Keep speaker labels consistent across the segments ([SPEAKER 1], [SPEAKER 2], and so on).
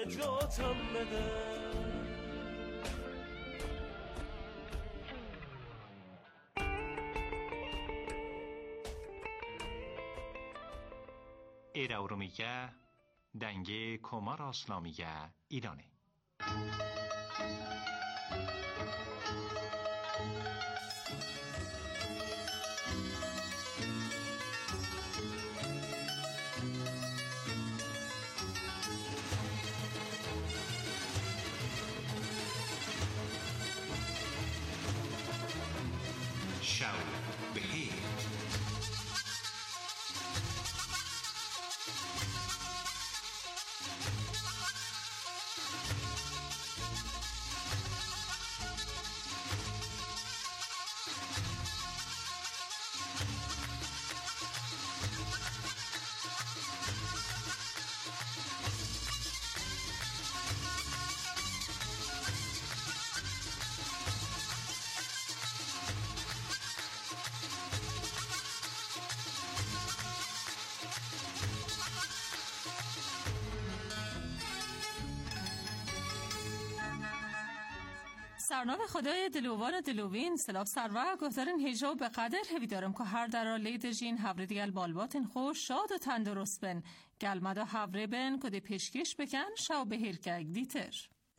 [SPEAKER 1] نجاتم بده.
[SPEAKER 2] ایرا ارومیگه دنگه کمار اسلامیگه ایرانه. شب بخیر.
[SPEAKER 3] سرنام خدای دلوان و دلوین سلاف سروه گفتارن هجا به قدر هوی دارم که هر در آلی جین هوری دیگل بالباتن خوش شاد و تندرست بن گلمدا هوری بن که دی پیشکش بکن شاو به هیرکک دیتر.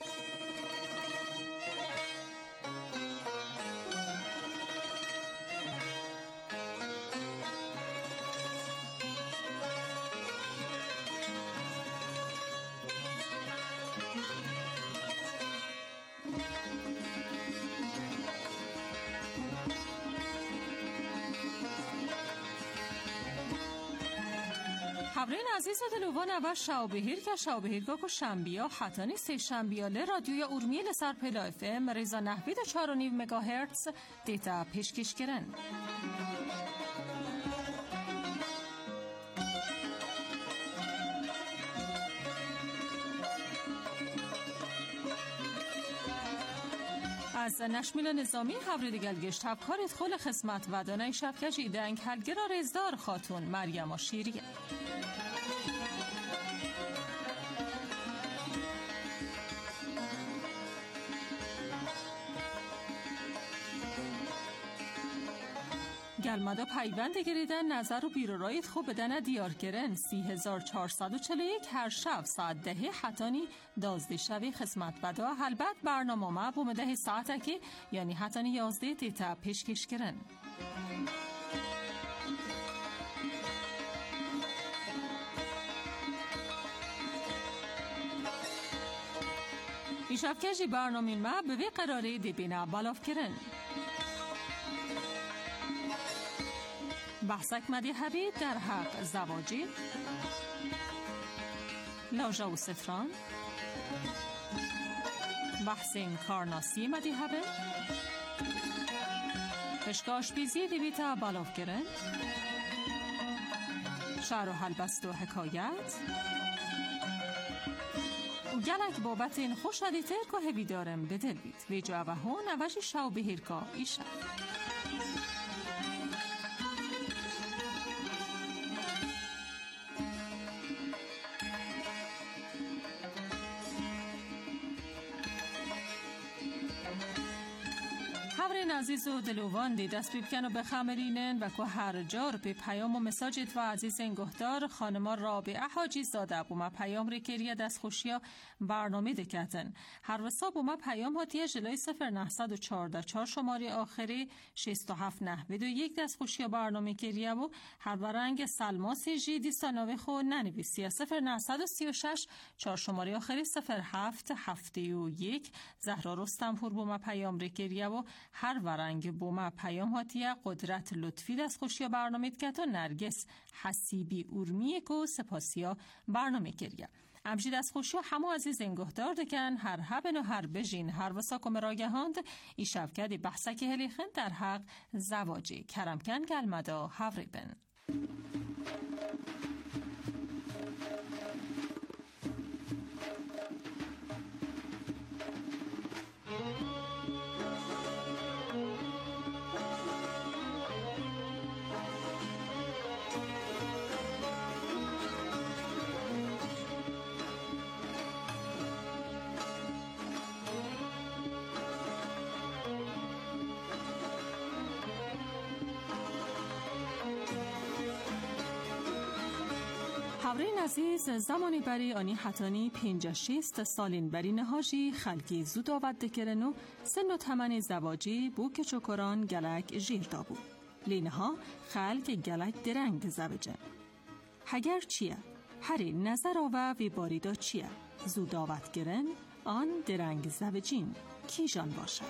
[SPEAKER 3] خبرین عزیز و دلوان اول شاوبهیر که شاوبهیرگاه که شنبیا حتانی سه شنبیاله رادیوی ارمیه لسر پلا اف ام ریزا نحوید 4.5 مگاهرتز دیتا پیشکش کرن. از نشمیل نظامی خبر دیگل گشت هفکاریت خول خسمت و دانه شفکش ایدنگ هلگرا رزدار خاتون مریم و شیریه. گلمدا پیوند گریدن نظر و بیرورایت خوب بدن دیار گرن 3441 هر شب ساعت 10 حتانی 12 شبی خدمت بدا البته برنامه ما بومده ساعت که یعنی حتانی 11 دیتا پیشکش کرن. این شفکشی برنامه ما به وی قراره دی بینا بالاف کرن. بحثک مدیحوی در حق زواجی لاژا و ستران بحثین کارناسی مدیحوی پشکاش بیزی دیویتا بالاف گرن شعر و حلبست و حکایت و گلک بابت این خوش ردیتر که هوی دارم به دل بید وی جوه ها نوشی شاو بهیرکا ایشه. خبرین عزیز و دلوان دی دست بیبکن و بخمرینن و که هر جار به پیام و مساجت و عزیز این گهدار خانما رابعه حاجی زاده بوما پیام ریکریه دست خوشیا برنامه دکتن هر وصا بوما پیام هاتیه جلوی 0914 شماری آخری 6791 دست خوشیا برنامه کریه و هر ورنگ سلماسی جیدی ساناوی خو ننویسیه 0936 4 شماری آخری 0771 زهرا رستمپور بوما پیام ریکریه و هر ورنگ بوما پیام هاتیه قدرت لطفی دست خوشیا برنامه دکت و نرگس حسیبی ارمیه که سپاسیا برنامه کریه. امجی دست خوشیا همو عزیز انگهدار دکن هر هبن و هر بجین هر وسا کمراگهاند ای شفکدی بحثکی هلیخن در حق زواجی کرمکن گلمدا هوریبن. هاورین عزیز زمانی بری آنی حتانی 56 سالین بری نهاجی خلکی زود آود دکرن و سن و تمن زواجی بو که چکران گلک جیر دابو لینها خلک گلک درنگ زوجن هگر چیه؟ هری نظر آوه وی باریدا چیه؟ زود آود گرن آن درنگ زوجین کی جان باشه؟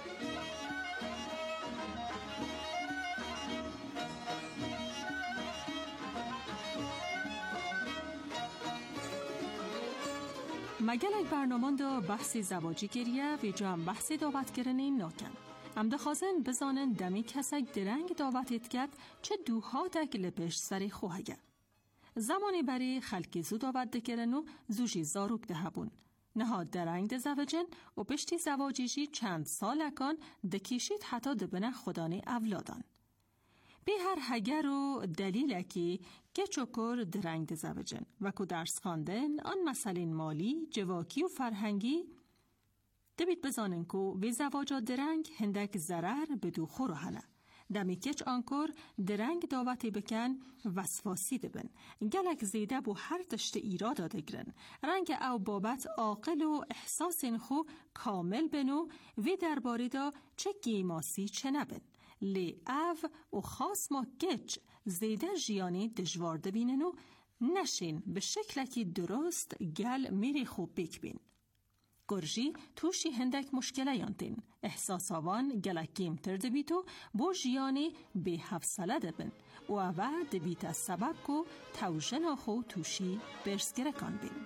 [SPEAKER 3] مگلک برنامان دا بحثی زواجی گریه و جام بحثی دعوت گرنه ناکن. ام دخوازن بزانن دمی کسک درنگ دعوتت کرد چه دوها دک لپش سری خوهگه. زمانی بری خلکی زود دعوت دکرن و زوجی زاروک دهبون. نهاد درنگ ده زوجن و پشتی زواجیشی چند سال اکان دکیشید حتی دبنه خدانه اولادان. به هر هگر و دلیل که چکر درنگ ده زوجن و که درس خواندن آن مسئله مالی، جواکی و فرهنگی دبید بزانن که وی زواجا درنگ هندک ضرر بدو خورو هنه. دمی کچ آنکور درنگ دعوتی بکن وسواسی دبن. گلک زیده بو هر تشت ایرادا دگرن. رنگ او بابت عاقل و احساس خو کامل بنو وی درباری دا چه گیماسی چه نبن. لی او و خاص ما گچ زیده جیانی دجوار دبینن و نشین به شکلکی درست گل میری خوب بکبین. گرژی توشی هندک مشکله یانتین. احساس آوان گلکیم ترده بیتو بو جیانی به حفصله دبن و اوه دبیت سبب کو توجن آخو توشی برسگره کن بین.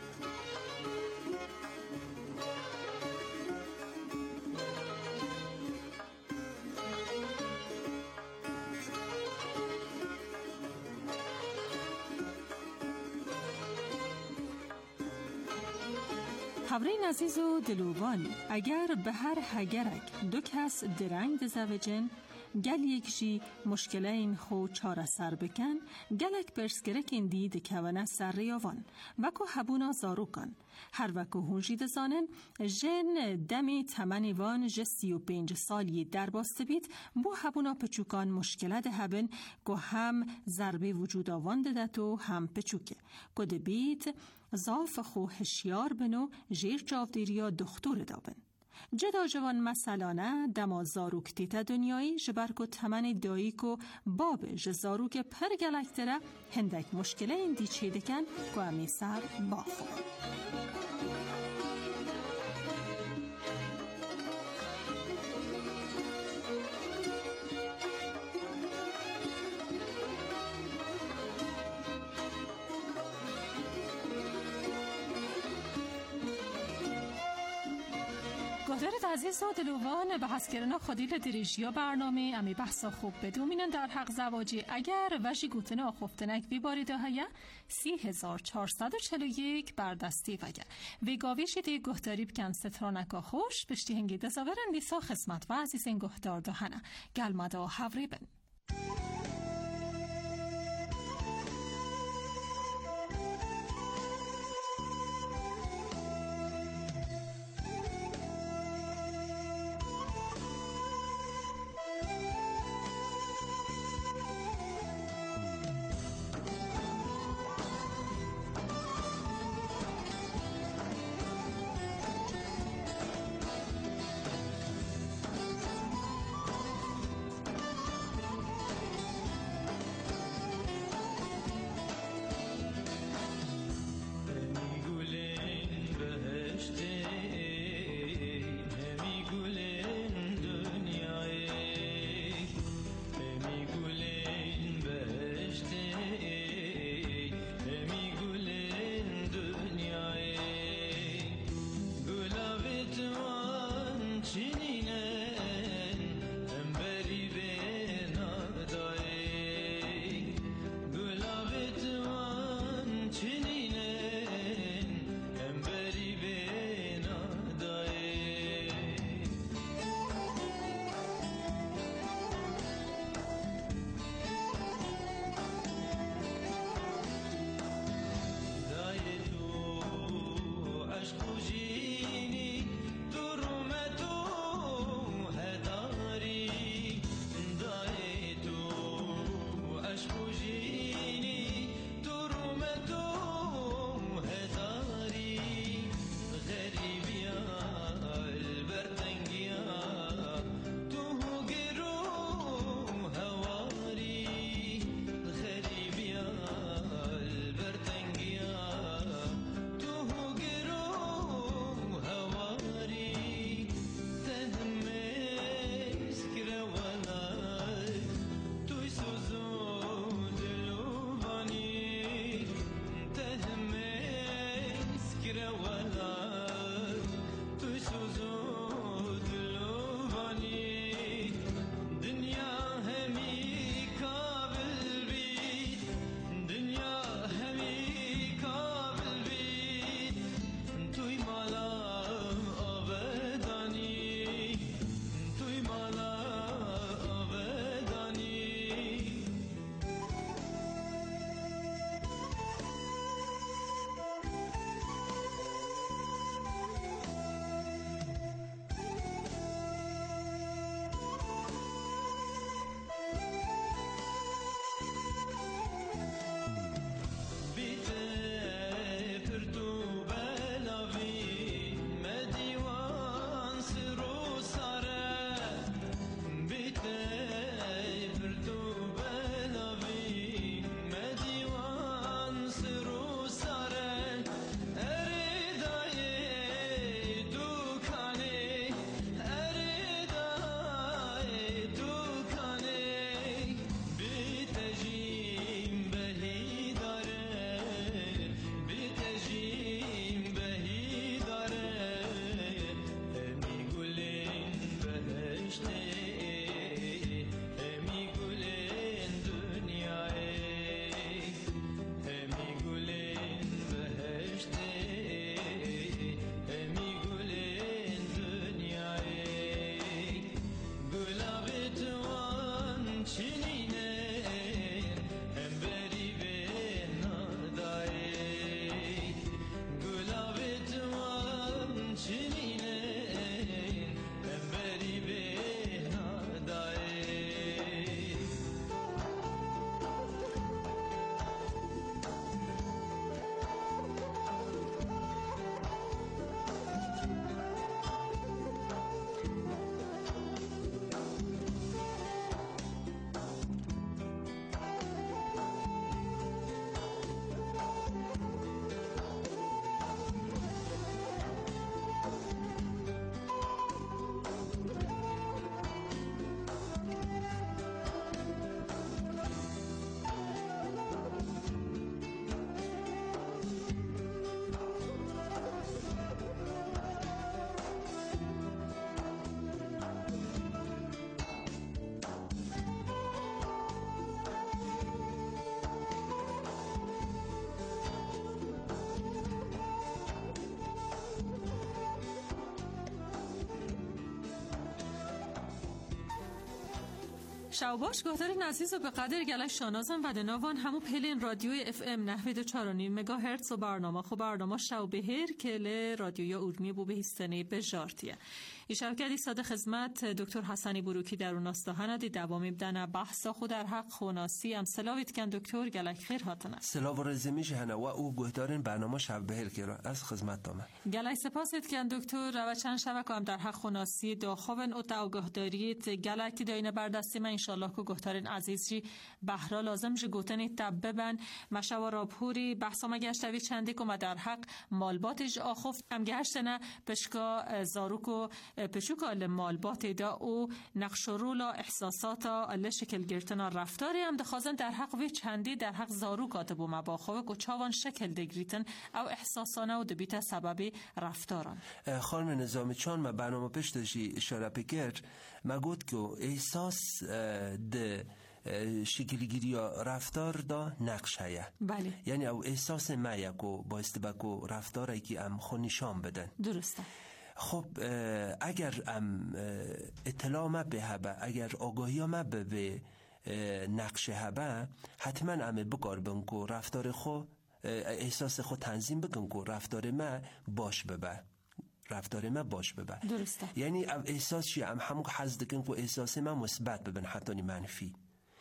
[SPEAKER 3] هاورین عزیز و دلوان اگر به هر هگرک دو کس درنگ زوجن گل یک جی مشکله این خو چاره سر بکن گلک برسگرک این دید کونه سر ریاوان وکو هبونا زارو کن هر وکو هونجی دزانن جن دمی تمنیوان جه 35 سالی در باسته بید بو هبونا پچوکان مشکله ده هبن که هم ضربه وجود آوان ده و هم پچوکه که ده بید زاف خو هشیار بنو جیر جاودیریا دختور دابن. جدا جوان مسئلانه دما زاروک تیتا دنیایی جبرکو تمن داییکو باب جزاروک پر گلکتره هندک مشکله این دیچه دکن که امی سر باخو. گوهرت عزیز و دلوان به حسکرنا خودیل دریجیا برنامه امی بحثا خوب بدومینن در حق زواجی اگر وشی گوتن آخفتنک وی باریده های 3441 بردستی وگر ویگاویشی دی گهداری بکن سترانکا خوش پشتی هنگی دزاورن لیسا خسمت و عزیز این گهدار دهنه گلمدا حوری بن. شاوباش گهدارین عزیز و به قدر گله شانازم و دناوان همو پلین رادیوی اف ام نحوید 4.5 مگاهرتز و برنامه شاو بهر که ل رادیوی اورمی بو به هستنی به جارتیه. این شبکتی صادق خدمت دکتر حسنی بروکی در اون ناستاهنه دی دوامی بدن بحثا خود در حق خوناسی هم سلاویت کن دکتر گلک خیر هاتنه.
[SPEAKER 4] سلاو و رزمیش هنه و او گهدارین برنامه شاو بهر که را از خدمت دامه.
[SPEAKER 3] گلک سپاسیت کن دکتر و چند شبکه هم در حق خوناسی داخوون او تا گهداریت گلک داینه بردستی من انشالله که گهدارین عزیز جی بهرا لازم جی گوتنی تب ببن مشاو رابهوری بحثا مگشتوی چندی که در حق مالباتش آخفت هم گشتنه پشکا زاروکو پشوکال مالبات دا او نقش رولا احساساتا الله شکل گرتنا رفتاری هم دخوازن در حق وی چندی در حق زارو کاتبو مباخوه که چاوان شکل دگریتن او احساسانه و دبیت سببی رفتاران.
[SPEAKER 4] خانم نظامی چون ما برنامه پیش داشتی اشاره بکر ما گفت که احساس ده شکلگیری رفتار دا نقشه
[SPEAKER 3] بله.
[SPEAKER 4] یعنی او احساس ما یکو بایسته بکو رفتاری که ام خو نشان بدن.
[SPEAKER 3] درسته.
[SPEAKER 4] خب اگر اطلاع ما به هبه اگر آگاهی ما به نقشه هبه حتما ام بکار بن که رفتار خو احساس خو تنظیم بکن که رفتار ما باش ببه
[SPEAKER 3] درسته.
[SPEAKER 4] یعنی احساس چی همون حس دکن که احساس ما مثبت ببن حتی منفی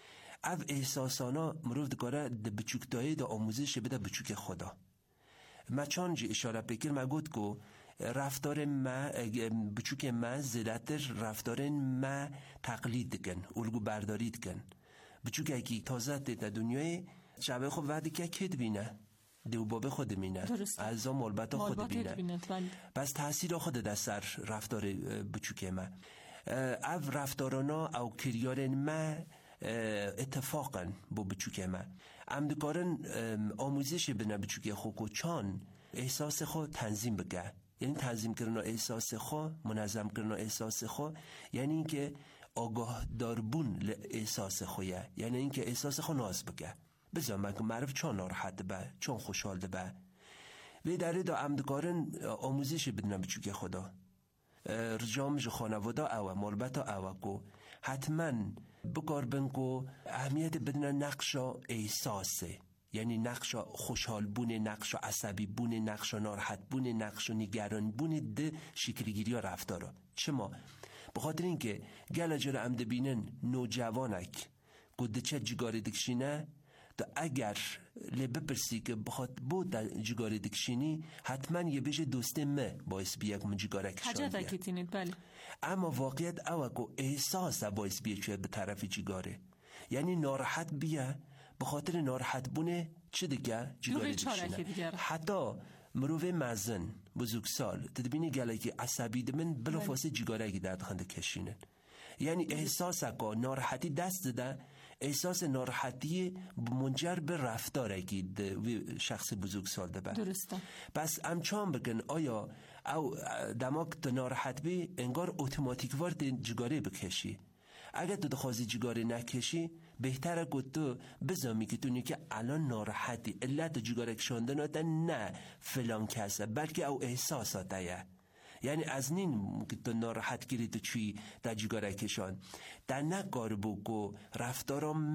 [SPEAKER 4] احساسانا مروف دکاره ده بچوکتایی ده آموزش بده بچوک خدا ما چانجی اشاره بکر ما گفت که رفتار ما بچوک ما زیادتر رفتار ما تقلید کن الگو بردارید کن بچوک اگه تازه در دنیای شبه خود وقتی که کد بینه دیو بابه خود بینه از مالبات خود بینه بس تاثیر خود در سر رفتار بچوک ما او رفتارانا او کریارن ما اتفاقا با بچوک ما امدکارن آموزش بنا بچوک خود چان احساس خود تنظیم بگه یعنی تنظیم کردن احساس خو منظم کردن احساس خو یعنی اینکه آگاه داربون احساس خویه یعنی اینکه احساس خو ناز بگه بزن که معرف چون ناراحت به چون خوشحال به وی داره دا امدکارن آموزش بدنم بچوک خدا رجامج خانواده او مالبتا او کو حتما بکار بن کو اهمیت بدن نقش احساسه یعنی نقش خوشحال بونه نقش عصبی بونه نقش ناراحت بونه نقش نگران بونه ده شکلگیری ها رفتارا شما بخاطر اینکه گل اجاره عمد بینن نوجوانک گوده چه جگاری دکشینه تا اگر لبه پرسی که بخواد بود در جگاری دکشینی حتما یه بیشه دوسته مه باعث بیاک من جگاره کشان
[SPEAKER 3] حجت اکیتینید بله
[SPEAKER 4] اما واقعیت اوکو احساس باعث بیاک شاید به طرف جگاره یعنی ناراحت بیا بخاطر ناراحت بونه چه دیگه جگاری دکشینه حتی مروه مزن بزرگسال تدبینی گله که عصبی دمن بلافاصله جگاره اگه درد خنده کشینن یعنی احساس اکا ناراحتی دست ده احساس ناراحتی منجر به رفتار اگه شخص بزرگسال ده بر
[SPEAKER 3] درسته
[SPEAKER 4] پس امچان بکن آیا او دماغ تو ناراحت بی انگار اتوماتیک وارد جگاره بکشی اگر تو دخوازی جگاره نکشی بهتره که تو بزامی که تو که الان ناراحتی علت جگاره کشاندن نه فلان کسه بلکه او احساساته یعنی از نین که تو ناراحت گیری تو چی در جگاره کشان در نگار بگو رفتارم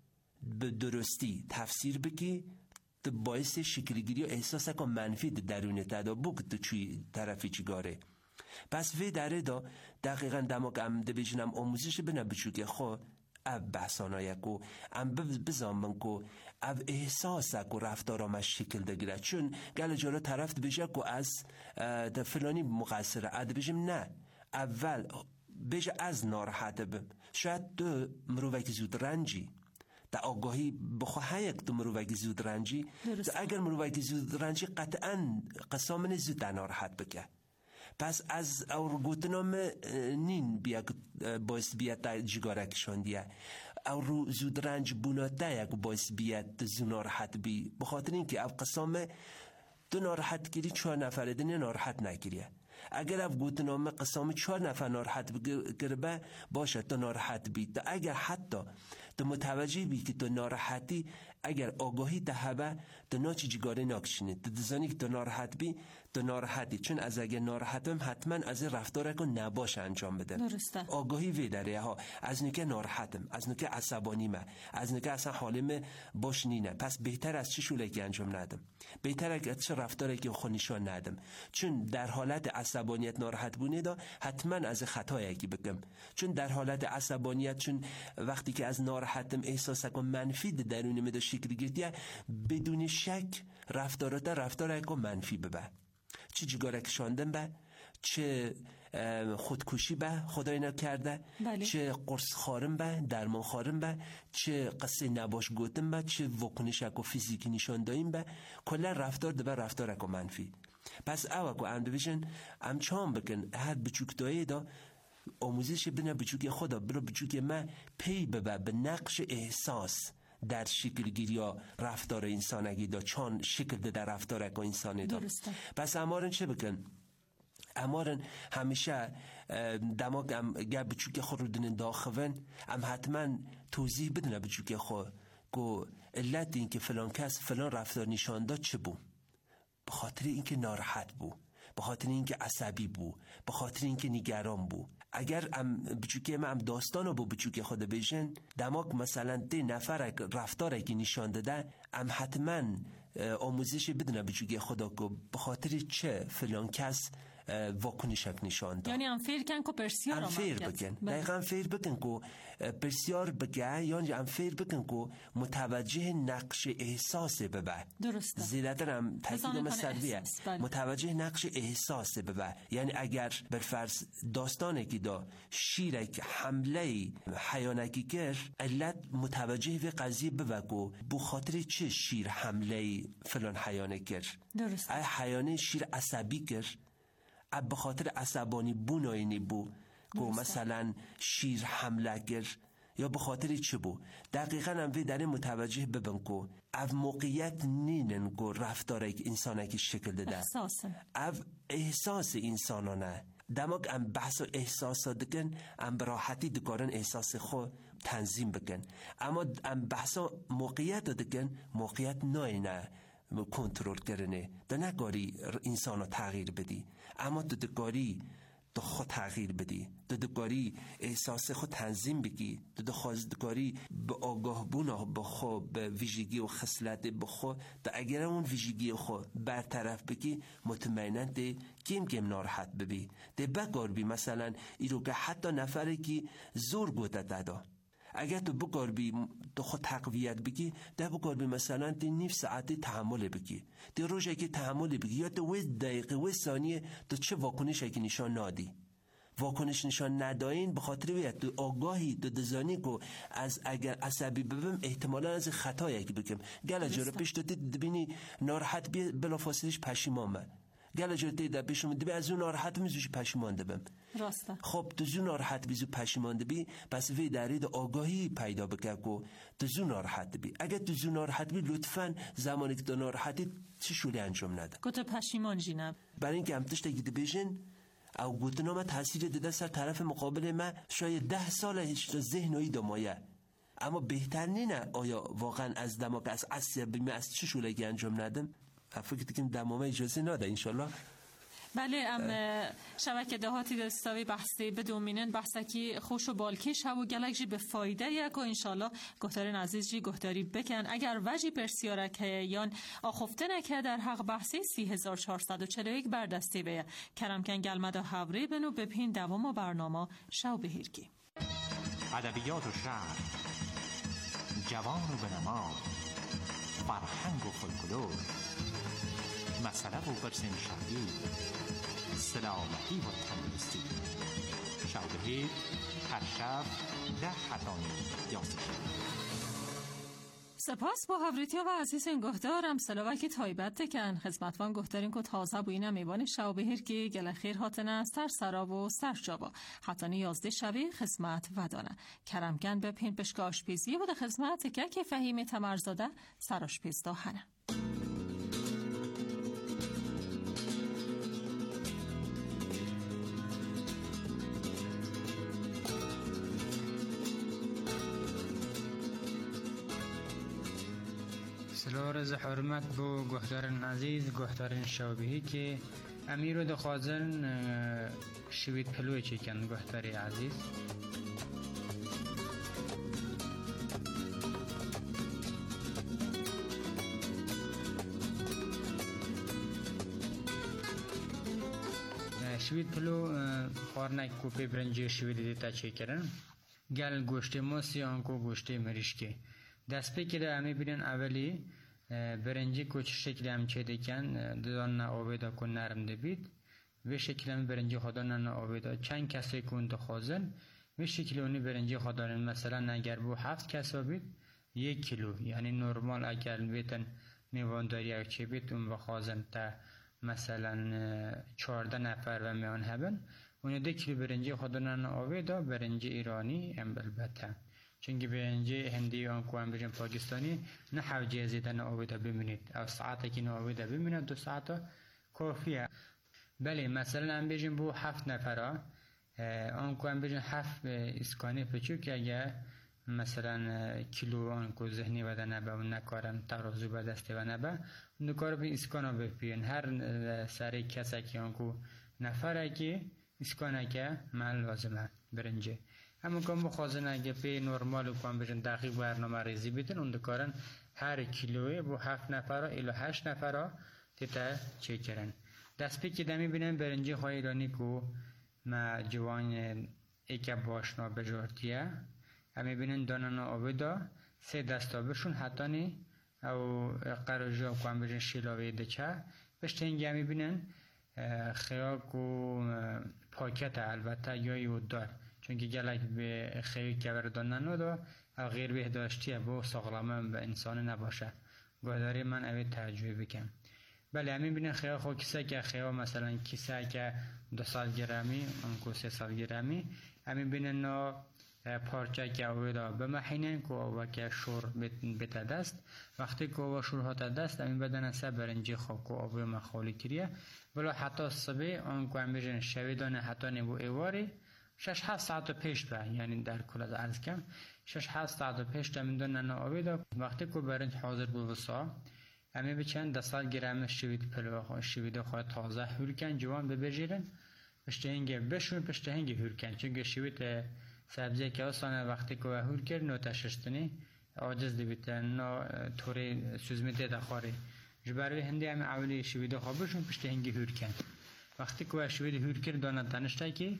[SPEAKER 4] به درستی تفسیر بکی تو باعث شکلگیری و احساس که منفی درونه تدا بگو تو چی طرفی جگاره پس وی داره دا دقیقا دماغ ام دبیجنم آموزش بنا بچو که خو اب بحثانای کو ام بزامن کو اب احساس کو رفتارم شکل دگیره چون گل جارا طرف بشه کو از فلانی مقصره اد بشم نه اول بشه از ناراحت بم شاید تو مروکی زود رنجی تا آگاهی بخواه یک تو مروکی زود رنجی اگر مروکی زود رنجی قطعا قسامن زود ناراحت بکه پس از اور گوتنام نین بیا باعث بیاد تا جگاره کشان دیه اور زود رنج بوناته یک باعث بیاد زنارحت بی بخاطر اینکه او قسام دو ناراحت گیری 4 نفره دنیا ناراحت نگیریه اگر اف گوتنامه قسام 4 نفر ناراحت بگربه باشه تو ناراحت بی. تا اگر حتی تو متوجه بی که تو ناراحتی، اگر آگاهی دهبه تو ناچی جگاره ناکشینی، تو دزانی که تو ناراحت بی تو ناراحتی، چون از اگر ناراحتم حتما از رفتاره که نباشه انجام بده.
[SPEAKER 3] درسته.
[SPEAKER 4] آگاهی وی داره ها، از نکه ناراحتم، از نکه عصبانیمه، از نکه اصلا حالم باش نینه، پس بهتر از چه شوله که انجام ندم، بهتر از چه رفتاره که خود نشان ندم، چون در حالت عصبانیت ناراحت بونه دا حتما از خطایی که بگم، چون در حالت عصبانیت، چون وقتی که از ناراحتم احساس کنم منفی درونی می شکل گرفته، بدون شک رفتار که منفی ببه، چه جگاره کشاندم به، چه خودکشی به خدای نکرده،
[SPEAKER 3] بله.
[SPEAKER 4] چه قرص خارم به، درمان خارم به، چه قصه نباش گوتم به، چه واکنشک و فیزیکی نشان دایم به، کلا رفتار ده به رفتار که منفی. پس اوه که اندویشن امچان بکن هر بچوکتایی دا آموزش بنا بچوک خدا برو بچوک ما پی ببه به نقش احساس در شکل گیری یا رفتار انسانگی دا، چون شکل ده در رفتار که انسانی دا.
[SPEAKER 3] درسته.
[SPEAKER 4] پس امارن چه بکن؟ امارن همیشه دماغ هم گر بچوک خود رو دنن داخون هم حتما توضیح بدونه بچوک خود که علت این که فلان کس فلان رفتار نشان داد چه بود؟ به خاطر اینکه ناراحت بود، به خاطر اینکه عصبی بود، به خاطر اینکه نگران بود. اگر بچوکی ما داستانو با بچوکی خود بیشن دماغ مثلا 10 نفر رفتاره که نشان داده هم حتما آموزش بدونه بچوکی خدا که به خاطر چه فلان کس واکنشک نشان داد.
[SPEAKER 3] یعنی هم فیر کن که پرسیار
[SPEAKER 4] فیر بکن، دقیقا فیر بکن که پرسیار بگه، یعنی هم فیر بکن که متوجه نقش احساس ببه.
[SPEAKER 3] درسته.
[SPEAKER 4] زیادتر هم تاکید مصدویه متوجه نقش احساس ببه. یعنی اگر برفرض داستانه که دا شیرک حمله حیانکی کرد، علت متوجه به قضیه ببه که بو خاطر چه شیر حمله فلان حیانه کرد.
[SPEAKER 3] درسته.
[SPEAKER 4] ای حیانه شیر عصبی کرد، به خاطر عصبانی بوناینی بو که مثلا شیر حمله گر، یا به خاطر چه بو؟ دقیقا هم وی در متوجه ببن که او موقعیت نینن که رفتاره که انسانه که شکل داده او احساس انسانانه. دماغ هم بحث و احساسات دکن هم براحتی دکارن احساس خود تنظیم بکن، اما هم بحث و موقعیت دکن موقعیت ناینه کنترل کرنه. ده نگاری انسان رو تغییر بدی، اما تو دگاری تو خود تغییر بدی، تو دگاری احساس خود تنظیم بگی، تو دگاری به آگاه بونا به خود، به ویژگی و خصلت به خود، تا اگر اون ویژگی خود برطرف بگی مطمئناً ده کم ناراحت ببی. ده بگار بی مثلا ایرو که حتی نفره که زور گوته دادا، اگر تو بگار بی تو خود تقویت بگی، ده بگار بی مثلا تی 9 ساعتی تحمل بگی، تی روشه که تحمل بگی، یا تو 1 دقیقه 1 ثانیه تو چه واکنش که نشان نادی، واکنش نشان نداین به خاطر ویت تو آگاهی تو دزانی که از اگر عصبی ببم احتمالا از خطایی که بکم گل جاره پیش تو دبینی ناراحت بی بلا فاصلش پشیمان من گل جاره تیده پیشم دبی از اون ناراحت میزوش پشیمان دبم.
[SPEAKER 3] راسته.
[SPEAKER 4] خب تو زو ناراحت بیزو پشیمان دبی، پس وی دارید آگاهی پیدا بکر که تو زو ناراحت بی. اگر تو زو ناراحت بی لطفاً زمانی که تو ناراحتی چی شولی انجام نده
[SPEAKER 3] که تو پشیمان جینم،
[SPEAKER 4] برای اینکه همتش تگیده بیشن او گوتنامه تاثیر داده سر طرف مقابل ما شاید 10 سال هیچ ذهنایی دمایه، اما بهتر نینه آیا واقعا از دماغ از عصبی از چی شولی انجام ندم؟ فکر کنم دمامه اجازه ناده انشالله.
[SPEAKER 3] بله شبکه دهاتی دستاوی بحثی بدومینن بحثی که خوش و بالکش و گلک جی به فایده یک و انشالله گفتارین عزیز جی گفتاری بکن. اگر وجی پرسیاره که یان آخفته نکه در حق بحثی 3441 بردستی بیا کرم کن گلمه دا حوری بنو بپین دوام و برنامه شو بهیرگی
[SPEAKER 2] ادبیات و شعر، جوان و بنما، فرهنگ و فولکلور، مسئله و پرسین شهری، سلامتی و تندرستی. شوبهیر هر شب 10 حتانی 11.
[SPEAKER 3] سپاس با حوریتیا و عزیز این گهدارم سلوکی تایبت دکن خدمتوان گهدارین که تازه بوینه میوان شوبهیر که گل خیر هاتنه از تر سرا و سرجابا حتانی 11 شبی خدمت ودانه کرمکن به پین پشکاش پیزی و ده خدمت که فهیم تمرزاده سراش پیز داهنه.
[SPEAKER 5] سلارز حرمت بو گهدارن عزیز گهدارن شوبهی که امیرو دخوازن شوید پلوی چی کن گهداری عزیز. شوید پلو خورنک کوپی برنجی شوید دیتا چی کرن گل گوشت موسی آنکو گوشت مریشکی دست پیکره همی بینن اولی برنجی کوچ شکل هم چه دیکن دادان آویدا کن نرم دبید و شکل هم برنجی خودان آویدا چند کسی کن دخوازن و شکل اونی برنجی خودان مثلا اگر بو 7 کسا بید 1 کیلو یعنی نرمال اگر بیتن میوانداری او چه بید اون بخوازن تا مثلا 14 نفر و میان هبن اون 2 کیلو برنجی خودان آویدا برنجی ایرانی هم البته چونکه برنجی هندی و آنکوان برنج پاکستانی نه حوجه زیدن آویدا بمینید او ساعته که نه آویدا بمینید 2 ساعته کافیه. بله مثلا هم بیشیم بو 7 نفره آنکوان برنج 7 اسکانی پچو که اگه مثلا کیلو آنکو ذهنی و نبه و نکارن ترازو به دسته و نبه نکار به اسکانا بپیین هر سری کسی که آنکو نفره که اسکانه که من لازمه برنجه اما کم بخوازن اگه پی نرمال و کم بشن دقیق برنامه ریزی بیتن اون دکارن هر کیلوی بو 7 نفره ایلو 8 نفره تیتا چه کرن دست پی که دمی بینن برنجی خواه ایرانی که ما جوان ایکا باشنا بجارتیه امی بینن دانان آویدا 3 دستا بشون حتی نی او قراجا کم بشن شیلاوی دچه بشت هنگی امی بینن خیاک و پاکت البته یا یود چونکه گلک به خیلی کبردان ننودا او غیر بهداشتیه با ساغلامه به انسان نباشه گوهداری من اوی ترجوه بکم. بله همین بینن خیلی خواه کسه که خیلی مثلا کسه که 2 سال گرمی انکو 3 سال گرمی همین بینن نا پارچه که اوی دا بمحینن که اوی که شور بیتا دست وقتی که اوی شور ها تا دست همین بدن سه برنجی خواه که اوی مخالی کریه بلا حتی صبح انکو هم بیشن شویدانه حتی نبو ایواری 6-7 ساعت پیش به یعنی در کل از عرض کم 6-7 ساعت پیش تمین دانن آویدا وقتی که برنج حاضر بود وسا امی بچن 10 گرم شوید پلو شوید خواهد تازه هورکن جوان ببرجیرن پشت هنگه بشون پشت هنگه هورکن چونکه شوید سبزی که آسانه وقتی که هور کرد نو تششتنی عاجز دیبیتن نو طوری سوزمی دیده خواری جبروی هندی امی اولی شوید خواه بشون پشت هنگه هورکن وقتی که شوید هور کرد دانه تنشته که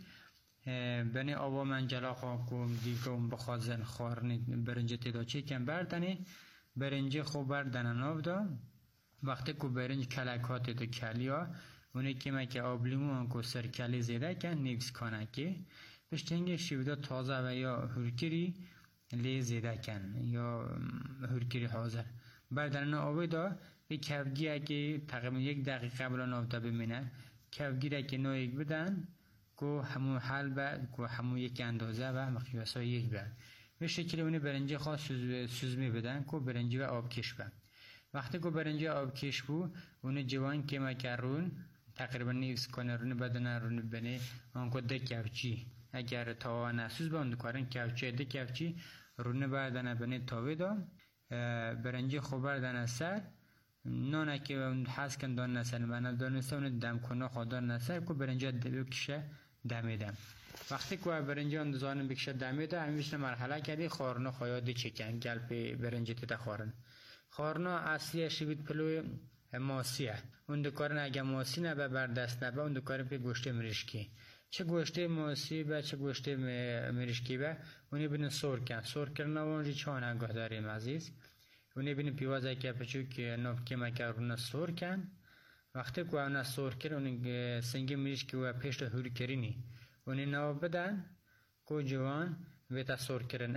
[SPEAKER 5] بنی آوا من جلا خواه کم دیگم بخوازن خورنی برنجه تیدا چی کم بردنی برنجه خوب بردن ناو دا وقتی که برنج کلکات تیدا کلیا اونی که ما که آبلیمو انکو سر کلی زیده کن نیوز کنه که پشتنگ شیودا تازه و یا هرکری لی زیده کن یا هرکری حاضر بردن آوی دا به کفگیه که تقریبا 1 دقیقه قبل ناو دا بمینه کفگیره که نو یک بدن کو همون حل با کو همون یک اندازه و مقیاس های یک بر به شکل اونی برنجی خاص سوزمی بدن کو برنجی و آب کش بر وقتی کو برنجی آب کش بو اونی جوان که مکرون تقریبا نیوز کنه رون بدن رون بنی آنکو دکفچی اگر تاوا نسوز با اون کارن کفچی دکفچی رون بدن بنی تاوی دا برنجی خوب بردن سر نانه که اون حس کن دان نسر من دانسته اون دم کنه خودان نسر کو برنجی بکشه دمیدم وقتی که برنجی اندازان بکشه دمیده همیشه مرحله کردی خورنا خیادی چکن گلپی برنجی تیتا خورن خورنا اصلی شوید پلوی ماسیه اون دکارن اگه ماسی نبه بردست نبه اون دکارن پی گوشت مریشکی چه گوشت ماسی به چه گوشت مریشکی به اونی بینن سور کن وانجی چان انگاه داریم عزیز اونی بینن پیوازه که پچو که نوب که مکرون سور کن وقتی که اون سور کرد اون سنگی مریشکی و پیشت هوری کرینی اونی نو بدن کو جوان ویتا سور کردن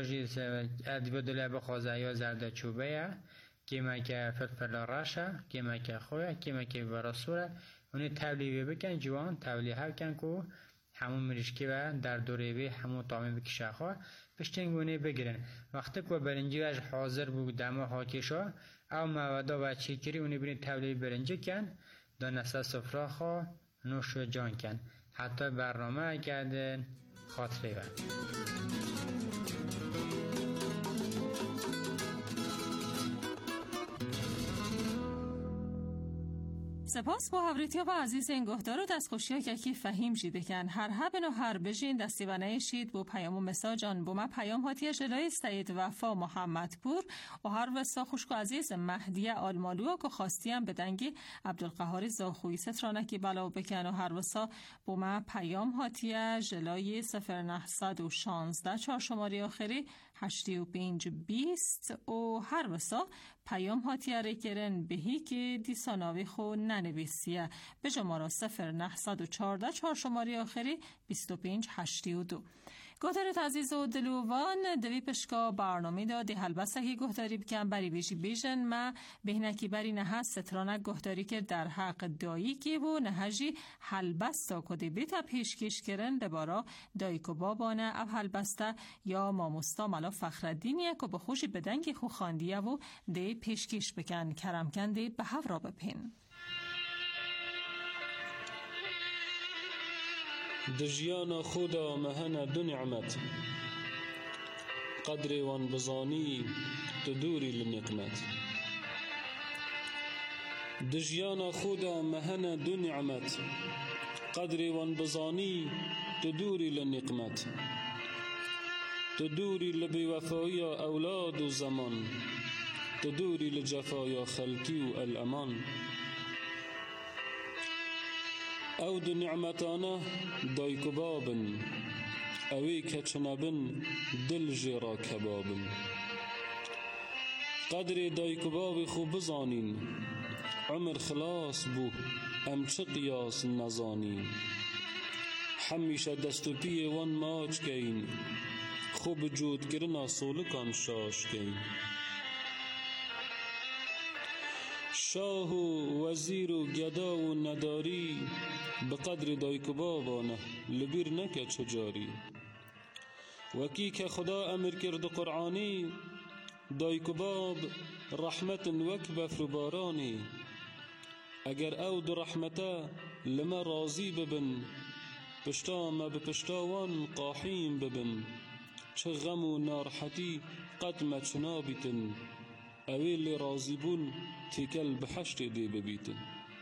[SPEAKER 5] ادویو دلیه بخوازه یا زرده چوبه یا کیما که فلفل راشه کیما که خویه کیما که براسوره اونی تولیه بکن جوان تولیه ها کن که همون مریشکی و در دوره بی همون طعمی بکشه خواه پشتنگ اونی بگیرن وقتی که برنجی اج حاضر بود دمه حاکشا او مودا و چیکری اونی بینی تولیه برنجی کن دانسته صفرا خواه نوش و جان کن حتی برنامه کردن خاطره بند
[SPEAKER 3] سپاس با هوریتیا و عزیز انگهدار و دستخوشی ها که فهیم جی بکن هر هبن و هر بجین دستی و نهشید با پیام و مساجان با ما پیام هاتیه جلای استعید وفا محمد پور و هر وستا خوشک عزیز مهدیه آلمالو که خواستیم بدنگی عبدالقهار زاخوی سترانکی بلاو بکن و هر وستا با ما پیام هاتیه جلای 0916 4 شماره آخری 8520 و هر وستا پیام هاتیه ریکرن بهی که دیساناوی خو ننویسیه به جماره 0914 4 شماره آخری 2582. گوهدارت عزیز و دلوان دوی پشکا برنامه داده هلبسته که گوهداری بکن بری بیشی بیشن ما بهنکی بری نه سترانک گوهداری که در حق دایی که و نهجی هلبسته کده بیتا پیشکش کرن لبارا دایی که بابانه اب هلبسته یا ماموستا ملا فخردینیه که بخوشی بدنگی خو خاندیه و ده پیشکش بکن کرم کنده به هفرا بپین.
[SPEAKER 1] دجیانا خدا مهنا دو نعمت قدر وان بزانی تدوری لنقمت دجیانا خدا مهنا دو نعمت قدر وان بزانی تدوری لنقمت تدوری لبی وفایی اولاد و زمان تدوری لجفای خلقی و الامان او دو نعمتانه دای کبابن اوی کچنبن دل جرا کبابن قدر دای کباب خوب بزانین عمر خلاص بو ام چه قیاس نزانین همیشه دستو پی وان ماچ کین خوب جود کرنا سولکان شاش کین شاه و وزیر و گدا و نداری به قدر دای کبابانه لبیر نکه چجاری وکی که خدا امر کرد قرآنی دای کباب رحمت وک بفر بارانی اگر او دو رحمته لما راضی ببن پشتا ما به پشتاوان قاحیم ببن چه غم و نارحتی قد چنابیتن اویل راضی بون تیکل بحشت دی ببیتن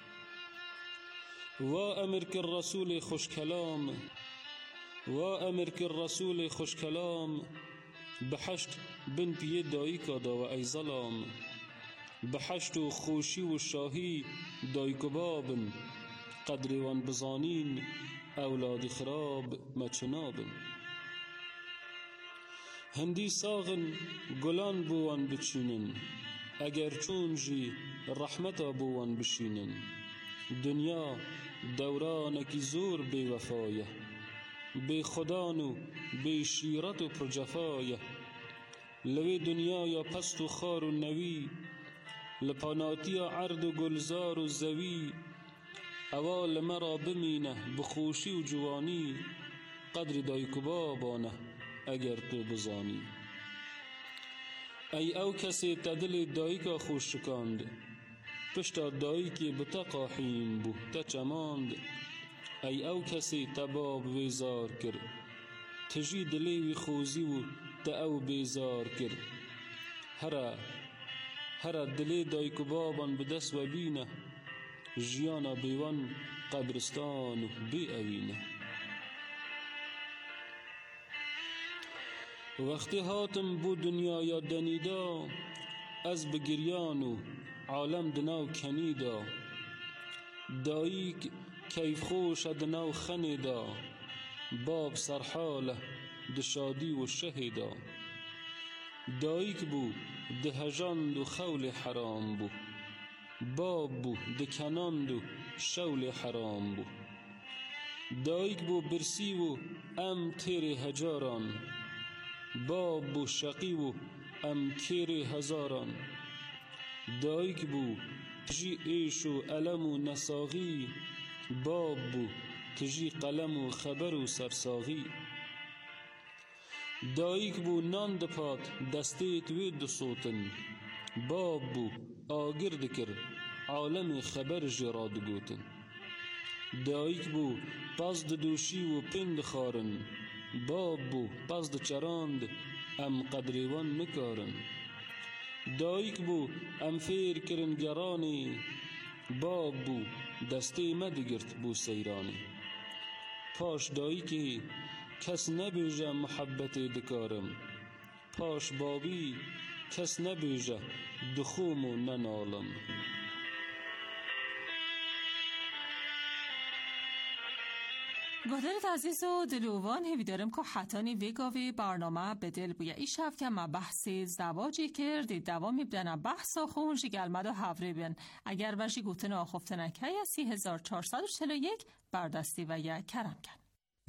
[SPEAKER 1] و امر که رسول خوش کلام و امر که رسول خوش کلام بحشت بن پیه دایی کادا و ای ظلام بحشت و خوشی و شاهی دای کبابن قدر وان بزانین اولاد خراب مچنابن هندی ساغن گلان بوان بچینن اگر چون جی رحمتا بوان بشینن دنیا دورانکی زور بی وفایه بی خدانو بی شیرت و پرجفایه لوی دنیا یا پست و خار و نوی لپاناتی عرض و گلزار و زوی اول مرا بمینه بخوشی و جوانی قدر دای کبابانه اگر تو بزانی ای او کسی تدل دایی که خوش شکاند پشتا دایی که بتا قاحیم بو تا چماند ای او کسی تباب ویزار کر تجی دلیوی خوزی و تا او بیزار کر هر دلی دای کبابان بدست و بینه جیانا بیوان قبرستان و بی اوینه وقتی هاتم بو دنیا یا دنیدا از بگریان و عالم دناو کنیدا دایی کیف خوش دناو خنیدا باب سرحاله دشادی و شهیدا دایی که بو دهجاند و خول حرام بو باب بو دکناند و شول حرام بو دایی که بو برسی و ام تیر هجاران باب بو شقی و ام کیر هزاران دایی که بو تجی ایش و علم و نساغی باب بو تجی قلم و خبر و سرساغی دایی که بو نان دپات دستیت وی دسوتن باب بو آگرد کر عالم خبر جراد گوتن دایی که بو پس دوشی و پند خارن باب بو پس چراند ام قدریوان نکارن دایک بو ام فیر کرن گرانی باب بو دسته مدگرت بو سیرانی. پاش دایی که کس نبیجه محبت دکارم، پاش بابی کس نبیجه دخوم و ننالم.
[SPEAKER 3] گهدارت عزیز و دلوان همی دارم که حتانی ویگاوی برنامه به دل بویا ای شب که ما بحث زواجی کرد دوامی بدن بحث آخون جی گلمد و حوری بین اگر وشی گوتن آخفته نکه 3441 بردستی و یک کرم کن.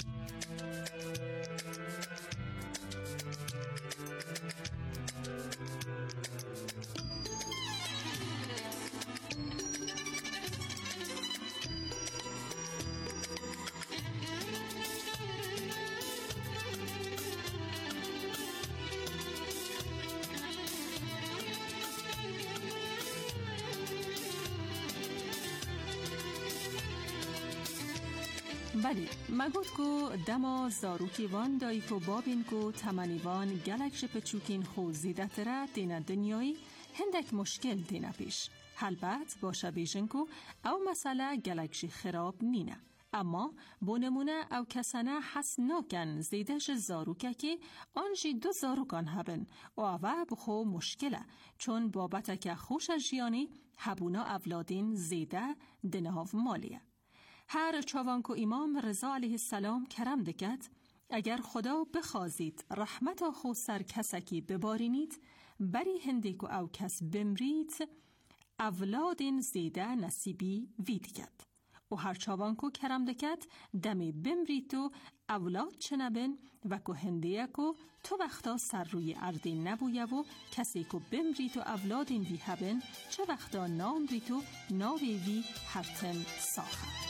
[SPEAKER 3] بله مگود کو دما زاروکی وان دایی کو بابین کو تمنیوان گلکش پچوکین خوزیده تره دینا دنیایی هندک مشکل دینا پیش. البته باشه بیشن کو او مسئله گلکشی خراب نینه، اما بونمونه او کسانه حس ناکن زیدش زاروکه که آنجی 2 زاروکان هبن و اوه بخو مشکله چون بابت که خوش جیانی هبونا اولادین زیده دنهاو مالیه. هر چاوانکو امام رضا علیه السلام کرم دکت اگر خدا بخوازید رحمت خو سر کسکی ببارینید بری هندیکو او کس بمرید اولادین زیده نصیبی ویدکت و هر چاوانکو کرم دکت دمی بمرید و اولاد چنبن و که هندیکو تو وقتا سر روی اردین نبویه و کسی که بمرید و اولادین وی هبن چه وقتا نام رید و ناوی وی هرتن ساخه.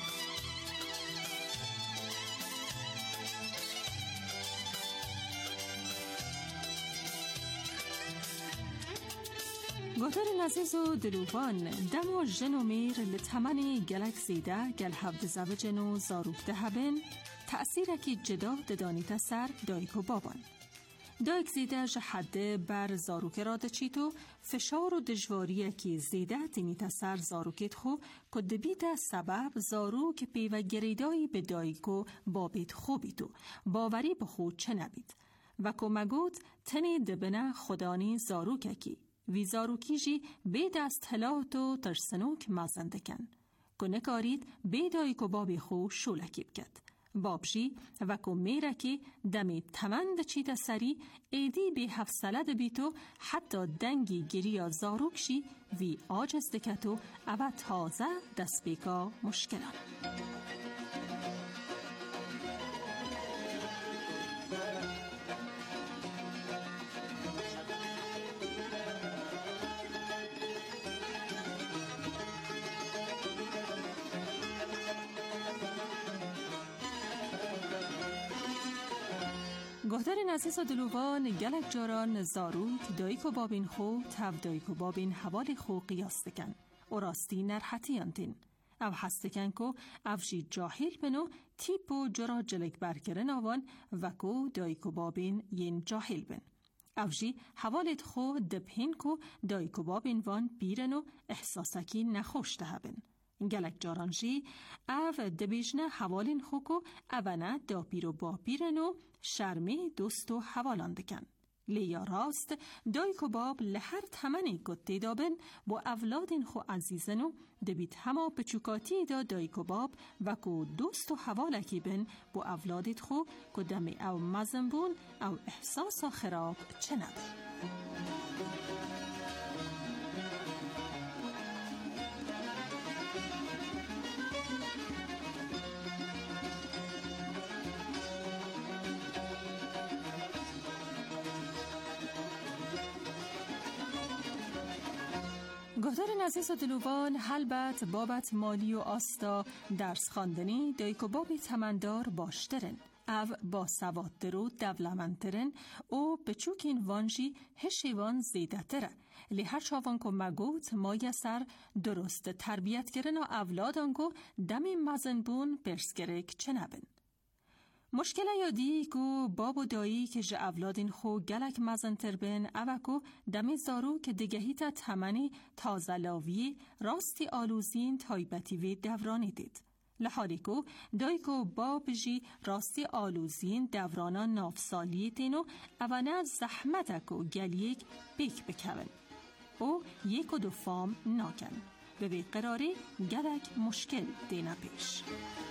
[SPEAKER 3] گوتر نزیز و دلوان دم و جن و میر لطمن گلک زیده گل هفت زوجن و زاروک دهبن تأثیر اکی جدا ددانیت سر دایک و بابان. دایک زیده جحده بر زاروک را دچیتو فشار و دجواری اکی زیده دینیت سر زاروکت خو که دبیت سبب زاروک پیو گریدایی به دایک و بابیت خوبیتو باوری بخود چه نبید و که مگود تنی دبنه خدانی زاروک اکی وی زاروکی جی به دست هلات و ترسنوک مزنده کن. کنه کارید به دایک و بابی خو شولکی بکد. باب جی و که میره که دمی تمند چیت سری ایدی به 7 سالد بیتو حتی دنگی گیری زاروک شی وی آجز دکتو او تازه دست بیکا مشکلان. گهدار نزیز و دلوان گلک جاران زاروک دایک و بابین خو تف دایک و بابین حوال خو قیاس دکن و راستی نرحتیان دین او هست دکن که افجی جاهل بنو تیپ و جرا جلک برکرن آوان و که دایک و بابین ین جاهل بن افجی حوالت خو دبهین که دایک و بابین وان بیرن و احساسکی نخوش ده بن گلک جارانجی او دبیجنه حوالین خوکو اوانه دا پیر و با پیرن و شرمی دوست و حوالان دکن. لیا راست دایک و باب لحر تمنی گتی دابن با اولادین خو عزیزن و دبیت هما بچوکاتی دا دایک و باب و کو دوست و حوالکی بن با اولادیت خو که دمی او مزن بون او احساس خراب چه نبن. گهدار نزیز و دلوان حلبت بابت مالی و آستا درس خواندنی دایک و بابی تمندار باشترن او با سواد درو دولمندترن و بچوکین وانجی هشیوان زیده تره لی هر چاوان که مگوت مایه سر درست تربیت کرن و اولادان که دمی مزن بون پرسگرک چه نبن مشکل یادی کو باب و دایی که جه اولادین خو گلک مزنتر بین اوکو دمی زارو که دگهی تا تمنی تازلاوی راستی آلوزین تایبتی وی دورانی دید. لحالی کو دایی کو باب جی راستی آلوزین دورانا نافسالی دینو اوانه زحمتکو گلیک بیک بکون. او یک و دو فام ناکن. به بی قراری گلک مشکل دینا پیش.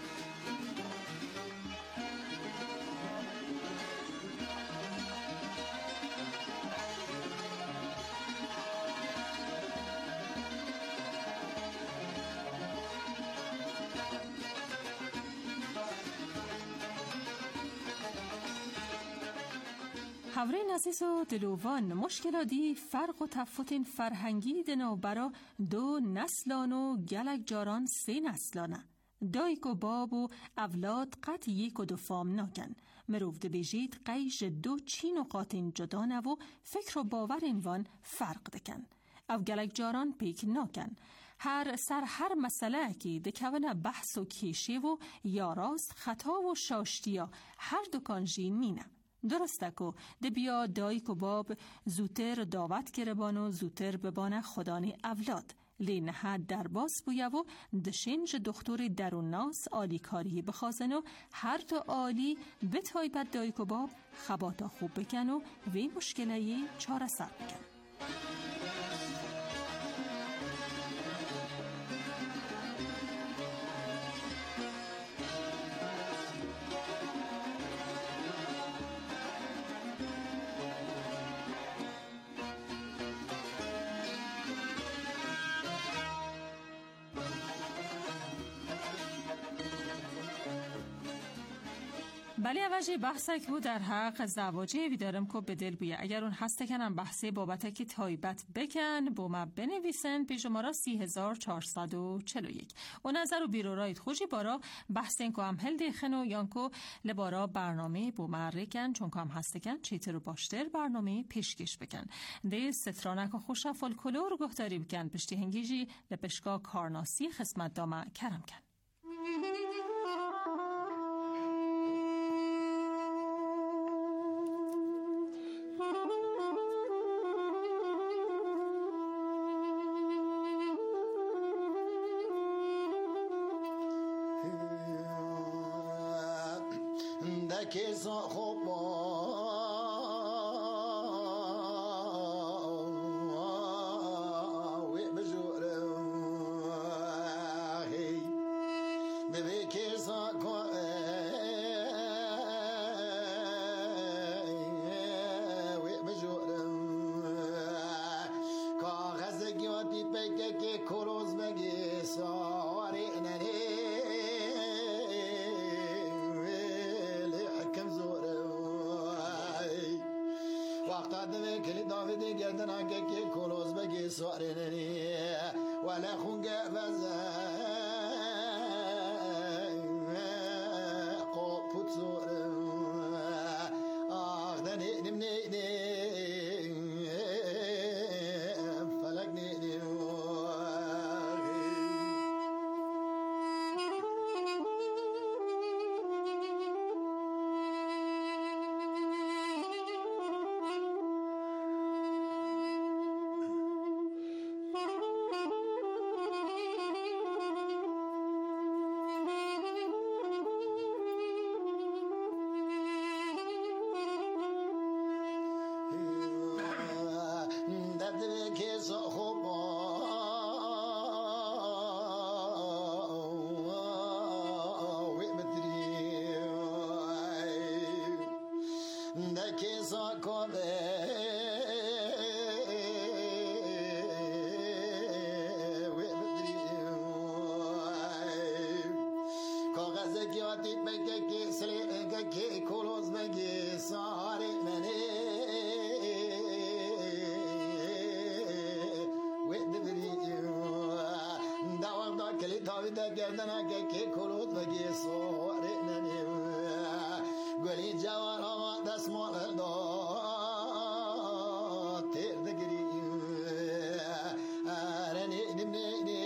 [SPEAKER 3] حوره نزیز و دلوان مشکلاتی فرق و تفوت فرهنگی دنو برا دو نسلان و گلک جاران سه نسلانه. دایک و باب و اولاد قط یک و دو فام ناکن. مروف ده بیجید قیش دو چین و قاطین جدانه و فکر و باور اینوان فرق دکن. او گلک جاران پیک ناکن. هر مسئله که دکونه بحث و کیشه و یاراست خطا و شاشتیا هر دکانجی نینه. درسته که ده بیا دایک و باب زوتر دعوت کربان و زوتر ببانه خدانی اولاد لینه در باز بویه و دشنج دختوری درون ناس آلی کاری بخوازن و هر دو آلی به تایبت دایک و باب خباتا خوب بکن و وی مشکلی چاره سر بکن. بلی اوجه بحثه که بود در حق زواجه بیدارم که بدل بویه. اگر اون هسته کنم بحثه بابته که تایبت بکن با ما بنویسن پیش ما را 3441 و نظر و بیرورایت خوشی بارا بحثه که هم هل دیخن و یانکو لبارا برنامه با ما ریکن چون که هم هسته کن چیتر و باشتر برنامه پیشکش بکن ده سترانک و خوش فولکلور گفتاری بکن پشتی هنگیجی لپشکا کارناسی خسمت دامه کرم کن.
[SPEAKER 6] کیسا خوب وی بجوره ببی کیسا وی بجوره کاغذ گیاتی پکه که کروز بگی سواری ننی کلی داویدی گردن آنکه که کلوز بگی سواری ننی ولی خونگه وزن قوپوت سوره آخ دنی نمنی فلک نی زگیاتی بگه که سلیقه که کلوز بگه ساری منی وید بری دوام دا کلی تاوی دا گردنه که کلوز بگه ساری منی گلی جوان آما دست مال دا تیر دگری آرنی نمنی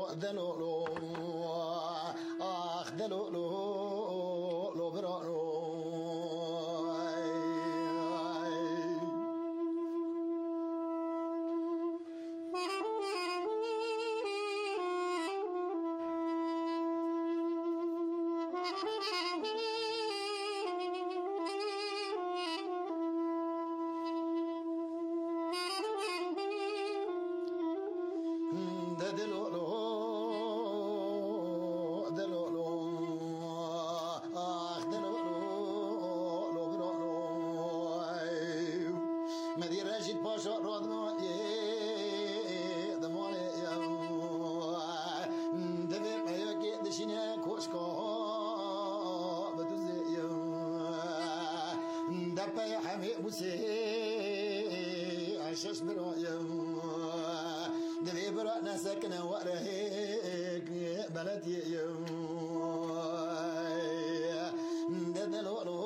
[SPEAKER 6] دلولو آخ دلولو لو برانو عشاش برايم دبي برانا سكنه ورهيك بلدي يوم دلولو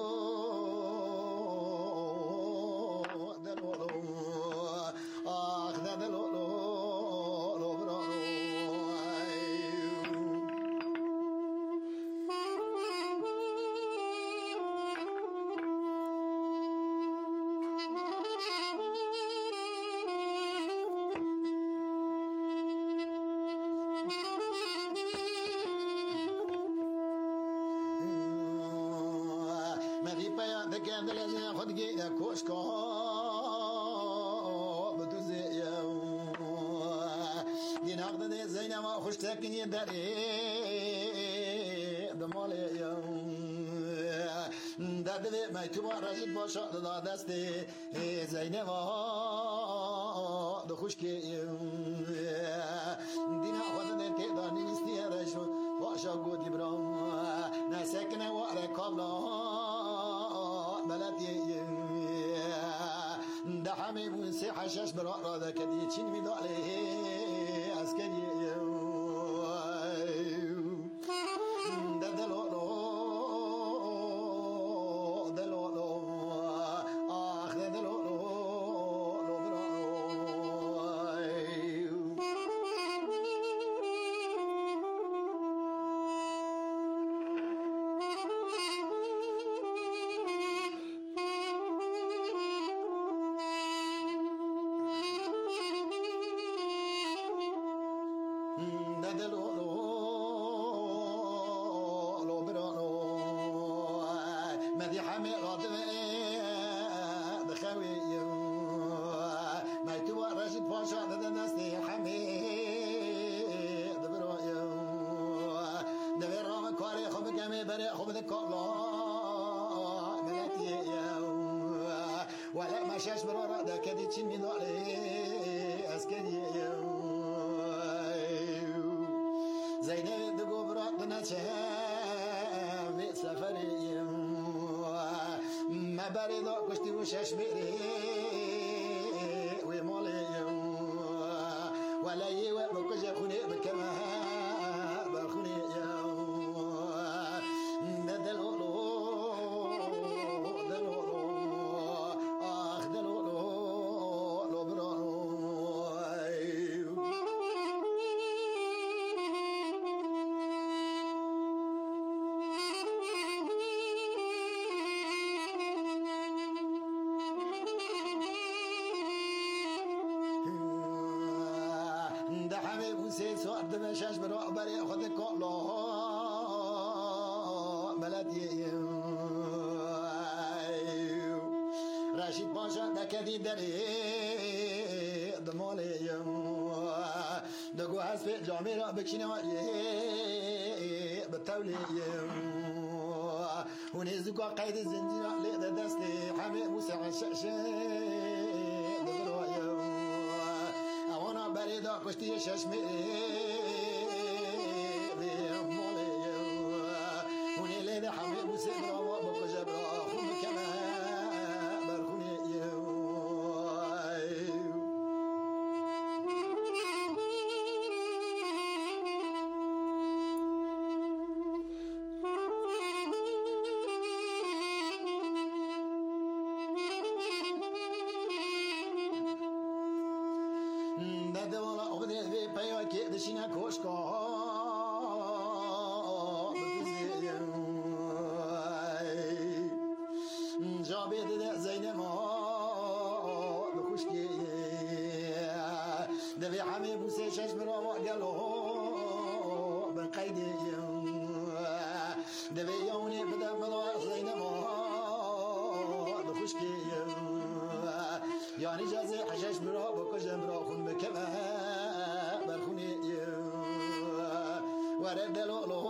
[SPEAKER 6] دلولو اخ دلولو لو برانو کوشکا بدوزه دی نقد زینم خوش تکنی داری دمالی داده میتوب رجید باشه دست زینم دو خوش که دی نقد تدانی نیستی رشو باشه گودی برام نسکنه و رکابلا بلدی ده همه بون سه حشش برا را ده کدی چین میداله از کدی ده دلولو دلولو آخ ده دلولو لو برانو ولا ما شاش برا ده كدي تشين من عليه اسكدي زينب دغو برا دناچه في سفري ما بري دو كشتي وشاش بيري ويمولي ولا يوا بكجا خوني بكما بخوني ندلولو دمشاش برا بري خد كلا بلدي رشيد باشا دكدي دري دمالي دغو حسب جاميرا بكشينا بالتولي ونزقوا قيد الزنجير لقد دستي حمي موسى عشاشة دبروا اوانا بريدا كشتي ششمي وني حمي موسى برا بكجا برا خم كما برخوني دشینا کو باشکا جا بیده زین ما بخشکی دوی همه بوسه چشم را گلو بن قیدی دوی یونی بده بلا زین ما بخشکی یعنی جازی حشش برا بکجم را خون بکمه برخونی ورد دلولو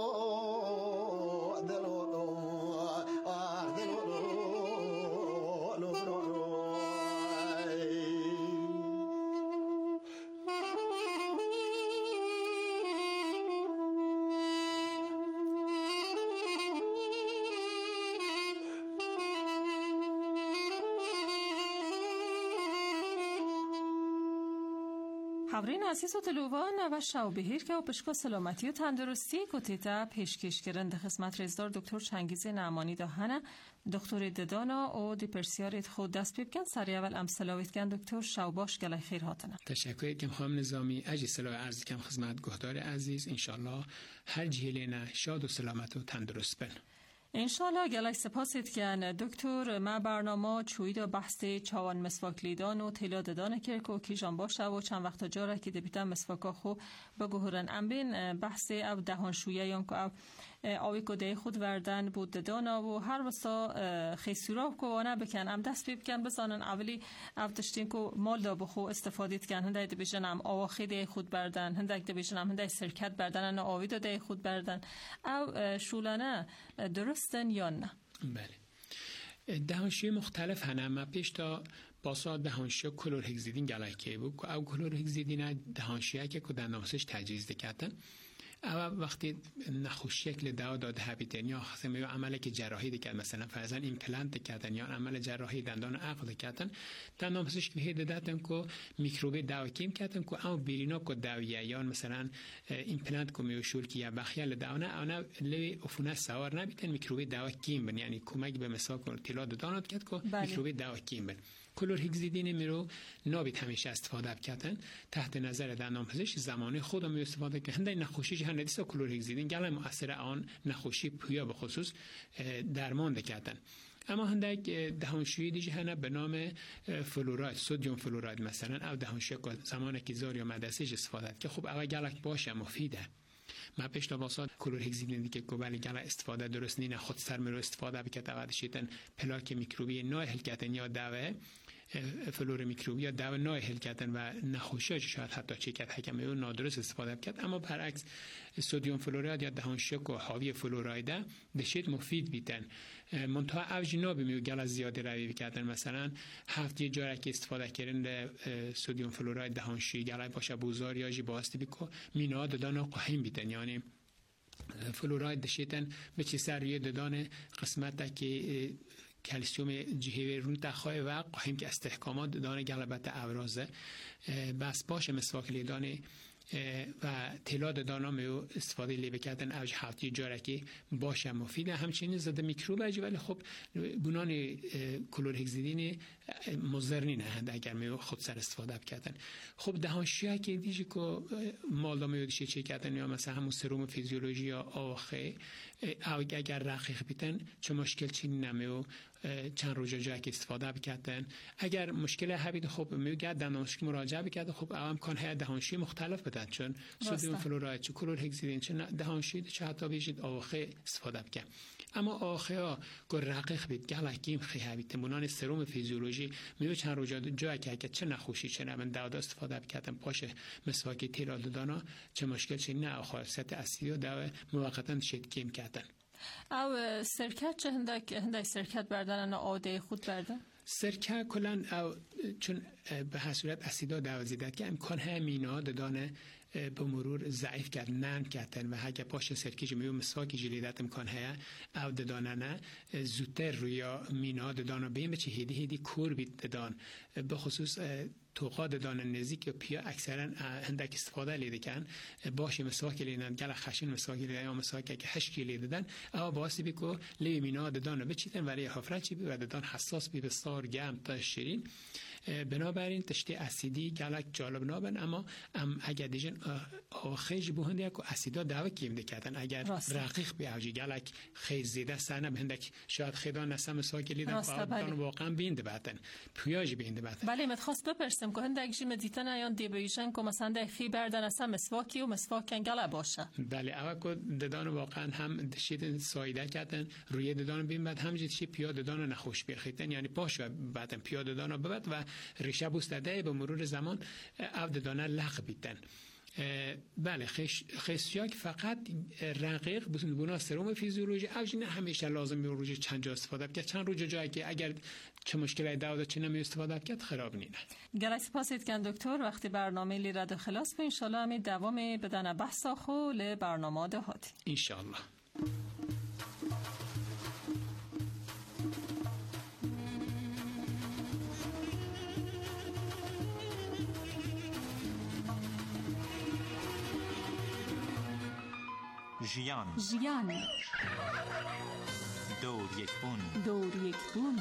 [SPEAKER 3] حضرین عزیز و دلوان و شو بهیر که و پشکا سلامتی و تندرستی کتیتا پیشکش کرند خدمت رزدار دکتر چنگیز نعمانی دهانه دکتر ددانا و دی پرسیارت خود دست بکن سری اول ام سلاویت کن دکتر شو باش گلای خیر هاتنه.
[SPEAKER 7] تشکر کم خانم نظامی اجی سلام عرض کم خدمت گهدار عزیز انشالله هر جهلینه شاد و سلامت و تندرست بن.
[SPEAKER 3] انشالله گلای سپاسید که دکتر ما برنامه چوید و بحث چوان مسواک لیدان و تلا ددان کرک و کیجان باشه و چند وقت جاره که دبیتن مسواکا خو بگوهرن ام بین بحث او دهانشویه یا که آوی کده خود وردن بود ددانا و هر وسا خیسورا کوانه بکن ام دست بکن بزانن اولی او دشتین که مال دا بخو استفادید کن هنده دبیجن ام آواخی ده خود بردن هنده دبیجن ام هنده سرکت بردن آوی ده خود بردن او شولانه درستن یا نه؟
[SPEAKER 7] بله دهانشوی مختلف هنه ما پیش تا باسا دهانشوی کلور هگزیدین گلای که بود که او کلور هگزیدین دهانشویه که دندامسش تجویز دکتن او وقتی نخوشی که دوا داده هبیتن یا خصم یا عملی که جراحی دکتن مثلا فرضاً ایمپلنت کردن یا عمل جراحی دندان عقل کردن دندامسش که هید دادن که میکروب دوا کیم کردن که او بیرینا که داویه یا مثلا ایمپلنت که میوشول که یا بخیال داونه اونا لوی عفونه سوار نبیتن میکروب دوا کیم بن یعنی کمک به مساق و اطلاع دادن کرد که میکروب دوا کیم بن کلور هگزیدین میرو نابید همیشه استفاده بکردن تحت نظر دندانپزشک زمانی خودم استفاده که هنده نخوشی هنده دیسا کلور هگزیدین گله مؤثر آن نخوشی پویا به خصوص درمان دکردن اما هنده دهانشویی دیجی هنه به نام فلوراید سودیوم فلوراید مثلا او دهانشویی که زمانی که زار یا مدرسیج استفاده که خب اوه گلک باشه مفیده ما پیش لباسات کلور هگزیدین دیگه گوبلی گله استفاده درست نینه خود سر میرو استفاده بکت اوه دشیتن پلاک میکروبی نای حل کردن یا دوه فلور میکروبی یا دوا نای حل کردن و نخوشی شاید حتی چیکت حکمه و نادرست استفاده کرد اما برعکس سودیوم فلوراید یا دهانشویی و حاوی فلورایده دشیت مفید بیتن منتها اوج نابی میو گل زیاده روی کردن مثلا هفته جاره که استفاده کردن سودیوم فلوراید دهانشویی گلای باشه بوزار یا جی باستی بیکو مینا ددان قهیم بیتن یعنی فلوراید دشیتن به چه سریه ددان قسمت که کلسیوم جهوی رون تخواه و قایم که استحکامات دانه گلبت ابرازه بس باشه مسواک لیدانه و تلاد دانامه و استفاده لیبه کردن اوج هفتی جارکی باشه مفیده همچنین زده میکروب اجی ولی خب بنان کلور هگزیدین مضرنی نه اگر میو خود سر استفاده کردن خب دهانشویی که دیجی که مالدا میو دیشه چه کردن یا مثلا همون سروم فیزیولوژی یا آخه او اگر رقیق بیتن چه مشکل چی نمیو چند روزا جایی که استفاده بکردن اگر مشکل هبید خب میگه دندانشویی مراجعه بکرد خب او امکان هست دهانشویی مختلف بدن چون سودیوم فلوراید چه کلور هگزیدین چه دهانشویی چه حتی بیشید آخه استفاده بکن اما آخه ها که رقیق بید گلکیم خیابید منان سروم فیزیولوژی میو چند روزا جایی که چه نخوشی چه نمن دادا استفاده بکردن پاشه مسواکی تیرا دادانا چه مشکل چه نه خاصیت اصلی و دوا موقتا شد کیم کردن
[SPEAKER 3] او سرکت چه هنده سرکت بردن آده خود بردن؟
[SPEAKER 7] سرکه کلن او چون به هر صورت اسیدا دوازیده که امکان همینا دادانه به مرور ضعیف کرد نرم کردن و اگه پاش سرکیج میو مسواکی جلیدت امکان هیا او دادانه نه زودتر روی مینا دادانه بیم بچه هیدی کور بید دادان به خصوص توقات دان نزدیک پیا اکثرا هندک استفاده لیده کن باشه مسواک لیدن گل خشن مسواک لیدن یا مسواک که 8 کیلو لیدن او واسه بیکو لی مینا دان بچیتن ولی حفره چی و دان حساس بی بسیار گرم تا شیرین بنابراین تشتی اسیدی گلک جالب نابن اما اگر دیجن آخیج بهند یک اسیدا دعوه کیم دکتن اگر رقیق بیاوجی گلک خیز زیده سنه بهندک شاید خیدان نسم ساکی لیدن دان واقعا بینده باتن پیاج بینده باتن
[SPEAKER 3] بله متخواست بپرسم که هندک جی مدیتن ایان دیبیشن که مثلا ده خی بردن اسم مسواکی و مسواکن گله باشه
[SPEAKER 7] بله اول که ددان واقعا هم شید سایده کردن روی ددان بین بعد هم جدی پیا ددان نخوش بخیتن یعنی باشه بعدن پیا ددان بعد و ریشه بوستده به مرور زمان او ددانه لغ بیتن بله خیسیاک فقط رقیق بنا سرم فیزیولوژی اوجین همیشه لازم به روز چند جا استفاده کرد چند روز جایی که اگر چه مشکلی داود چه نمی استفاده کرد خراب نینه
[SPEAKER 3] گلک سپاسید کن دکتر وقتی برنامه لی رد خلاص به انشالله همی دوام بدن بحثا خو لی برنامه دهاتی
[SPEAKER 7] انشالله
[SPEAKER 2] ژیان دور یک بون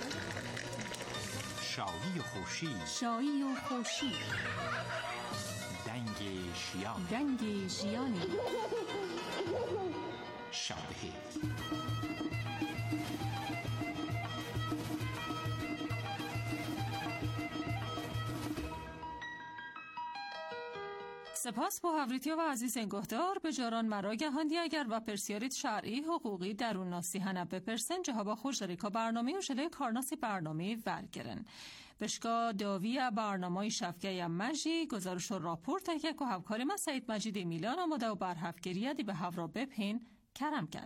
[SPEAKER 2] شایی و خوشی دنگ ژیان شابه
[SPEAKER 3] سپاس با هوریتیا و عزیز انگهدار به جاران مراگهاندی اگر و پرسیارید شرعی حقوقی درون ناسی هنب بپرسن جهابا خوش داریکا برنامه و شله کارناسی برنامه ورگرن بشکا داوی برنامه شفگه مجی گزارش و راپورت که که همکاری من سعید مجید میلان آماده و برحفگریه دی به هفرا بپین کرم کن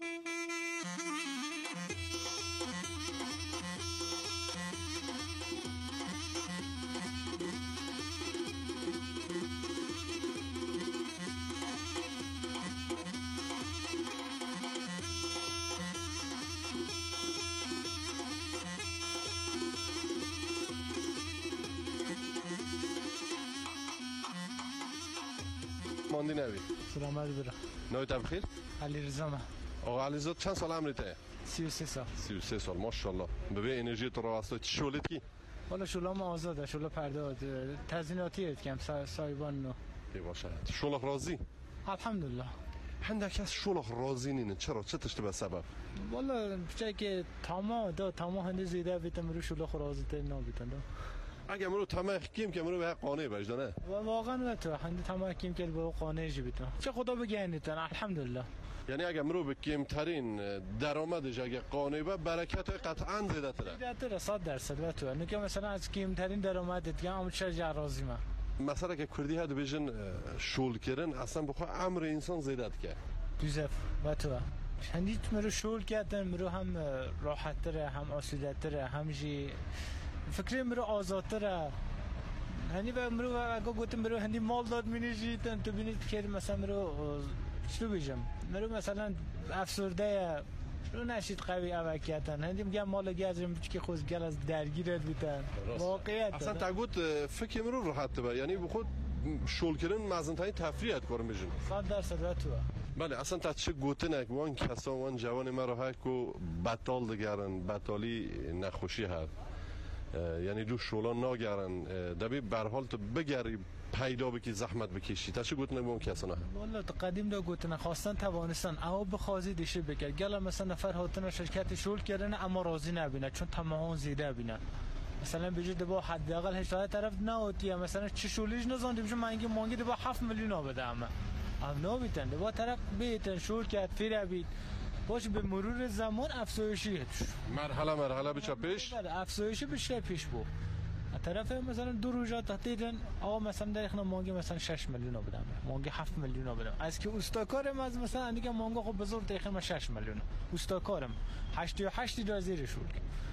[SPEAKER 8] ماندی نوی
[SPEAKER 9] سلامت برا
[SPEAKER 8] نویت بخیر
[SPEAKER 9] علی رضا من
[SPEAKER 8] آقا علی رضا چند سال عمرته
[SPEAKER 9] 33 سال
[SPEAKER 8] 33 سال ماشاءالله به انرژی تو رو واسه چی شغلت کی
[SPEAKER 9] والا شغلم آزاده شغل پرده تزییناتی کم سایبان نو
[SPEAKER 8] باشه شغل راضی
[SPEAKER 9] الحمدلله
[SPEAKER 8] هندک از شغل راضی نینه چرا چه تشته به سبب
[SPEAKER 9] والا چه که تمام هنده زیده بیتم رو شغل راضی تر نبیتن
[SPEAKER 8] اگه مرو تمام کیم که مرو به قانع بجدانه
[SPEAKER 9] واقعا نه تو هنده تمام کیم که به قانع جبیتن چه خدا بگینیتن الحمدلله
[SPEAKER 8] یعنی اگه مرو به کیم ترین درآمدش اگه قانع به برکت قطعا زیاده تره
[SPEAKER 9] 100% تو نه که مثلا از کیم ترین درآمد دیگه هم چه راضی من
[SPEAKER 8] مثلا که کردی هد بیژن شول کردن اصلا بخواه امر انسان زیادت کرد
[SPEAKER 9] دوزف و تو هندی مرو شول کردن مرو هم راحت تره هم آسوده تره هم جی فکری مرو آزادتره هندی به مرو اگه گفتم مرو هندی مال داد مینیجیتن تو بینید که مثلا مرو چطور بیجم مرو مثلا افسرده رو نشید قوی اوکیتن هندی میگم مال گازم که خود گل از درگیرت بیتن واقعیت
[SPEAKER 8] اصلا تا گفت فکر مرو راحت به یعنی بخود شول کردن مزنتای تفریحات کار میشن
[SPEAKER 9] 100% تو
[SPEAKER 8] بله اصلا تا چه گوته نک وان کسا وان جوان مرا هک و بطال دگرن بطالی نخوشی هست یعنی دو شولا ناگرن دبی بر حال تو بگری پیدا بکی زحمت بکشی تا چه گوته نک وان کسا نه
[SPEAKER 9] والله قدیم دا گوته نخواستن توانستن اما بخوازی دیشه بگر گل مثلا نفر هاتن شرکت شول کردن اما راضی نبینه چون تمام زیده بینه مثلا بجد با حداقل 18 طرف نهوتی مثلا چه شولیش نزاندیم چون منگی مانگی با 7 میلیون بده اما نوبیتن با طرف بیتن شول کرد فیر بید باش به مرور زمان افزایشی
[SPEAKER 8] مرحله بچه پیش
[SPEAKER 9] افزایشی بشه پیش بو طرف مثلا دو روزا تحتیدن آقا مثلا در اخنا مانگی مثلا 6 میلیون بدم مانگی 7 میلیون بدم از که استاکارم از مثلا دیگه مانگا خب بزرگ دقیقا 6 میلیون استاکارم 88 دلار زیر شول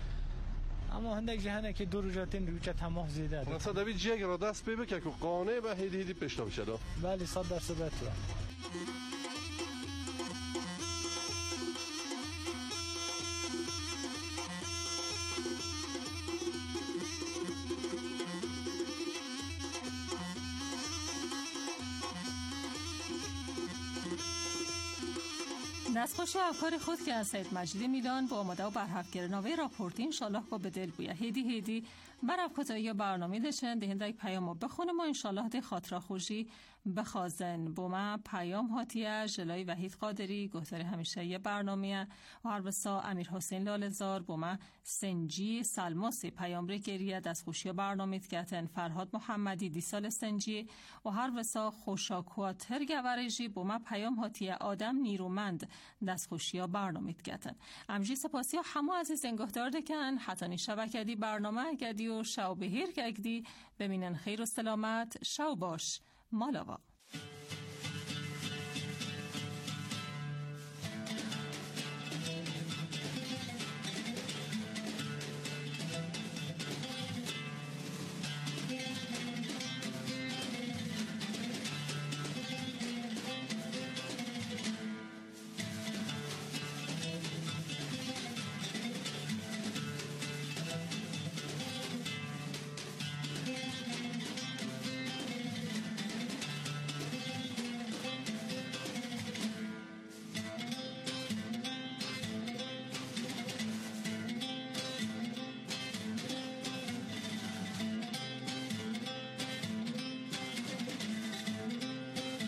[SPEAKER 9] اما هندک جهانه که دو روزاتین روچه تمام زیده
[SPEAKER 8] مثلا دوید جیگ را دست بی بکه که قانه به هیدی پیشتا بشه دا
[SPEAKER 9] بله 100% تو
[SPEAKER 3] دستخوشی افکار خود که از سید مجید میلان با آماده و برحرف گرناوی راپورتی انشالله با بدل بویا هیدی برف کتایی برنامه داشتن دهنده یک پیام بخونه ما انشالله ده خاطره خوشی بخوازن بوما پیام هاتیه جلای وحید قادری گفتار همیشه یه برنامه و هر بسا امیر حسین لالزار بوما سنجی سلماسی پیام ری گریه دستخوشی برنامه کتن فرهاد محمدی دیسال سنجی و هر بسا خوشاکواتر گورجی بوما پیام هاتیه آدم نیرومند دستخوشی برنامه کتن امجی سپاسی و همه عزیز انگهدار دکن حتانی شبکدی برنامه گدی و شو بهیر گگدی ببینن خیر و سلامت شو باش مالاوا.